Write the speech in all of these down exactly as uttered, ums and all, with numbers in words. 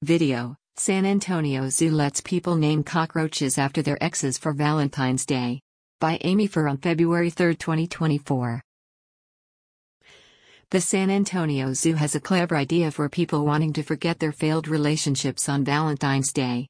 Video: San Antonio Zoo lets people name cockroaches after their exes for Valentine's Day. By Amy Furr on February third, twenty twenty-four. The San Antonio Zoo has a clever idea for people wanting to forget their failed relationships on Valentine's Day.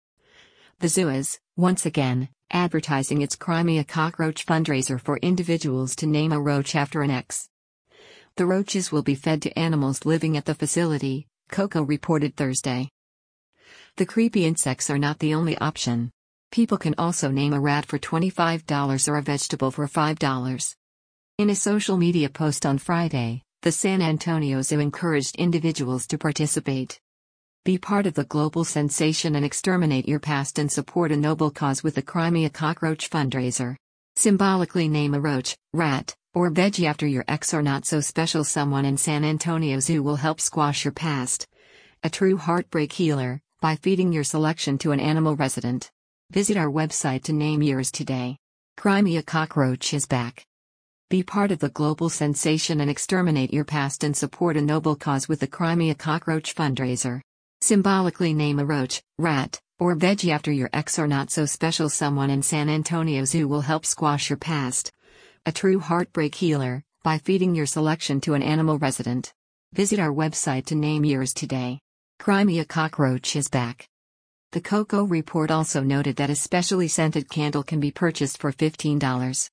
The zoo is, once again, advertising its Cry Me a Cockroach fundraiser for individuals to name a roach after an ex. The roaches will be fed to animals living at the facility, Coco reported Thursday. The creepy insects are not the only option. People can also name a rat for twenty-five dollars or a vegetable for five dollars. In a social media post on Friday, the San Antonio Zoo encouraged individuals to participate. Be part of the global sensation and exterminate your past and support a noble cause with the Cry Me a Cockroach fundraiser. Symbolically name a roach, rat, or veggie after your ex or not so special someone in San Antonio Zoo will help squash your past. A true heartbreak healer, by feeding your selection to an animal resident. Visit our website to name yours today. Cry Me a Cockroach is back. Be part of the global sensation and exterminate your past and support a noble cause with the Cry Me a Cockroach fundraiser. Symbolically name a roach, rat, or veggie after your ex or not so special someone in San Antonio Zoo will help squash your past. A true heartbreak healer, by feeding your selection to an animal resident. Visit our website to name yours today. Cry Me a Cockroach is back. The Coco report also noted that a specially scented candle can be purchased for fifteen dollars.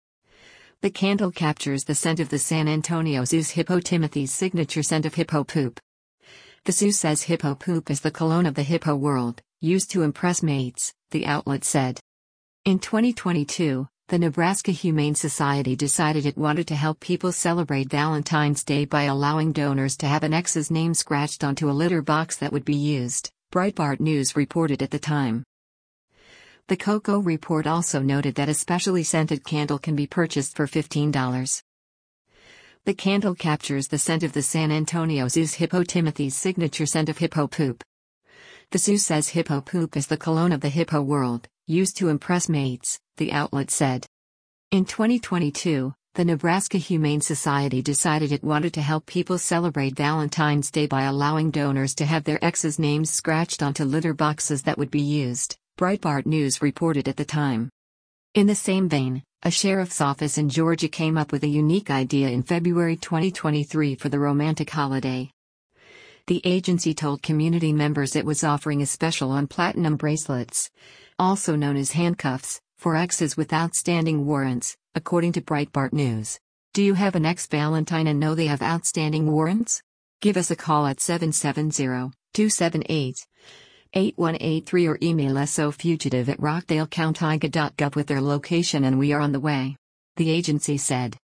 The candle captures the scent of the San Antonio Zoo's Hippo Timothy's signature scent of hippo poop. The zoo says hippo poop is the cologne of the hippo world, used to impress mates, the outlet said. In twenty twenty-two, the Nebraska Humane Society decided it wanted to help people celebrate Valentine's Day by allowing donors to have an ex's name scratched onto a litter box that would be used, Breitbart News reported at the time. The Coco report also noted that a specially scented candle can be purchased for fifteen dollars. The candle captures the scent of the San Antonio Zoo's Hippo Timothy's signature scent of hippo poop. The zoo says hippo poop is the cologne of the hippo world, used to impress mates, the outlet said. In twenty twenty-two, the Nebraska Humane Society decided it wanted to help people celebrate Valentine's Day by allowing donors to have their ex's names scratched onto litter boxes that would be used, Breitbart News reported at the time. In the same vein, a sheriff's office in Georgia came up with a unique idea in February twenty twenty-three for the romantic holiday. The agency told community members it was offering a special on platinum bracelets, also known as handcuffs, for exes with outstanding warrants, according to Breitbart News. Do you have an ex-Valentine and know they have outstanding warrants? Give us a call at seven seven zero, two seven eight, eight one eight three or email sofugitive at rockdalecountyga dot gov with their location and we are on the way. The agency said.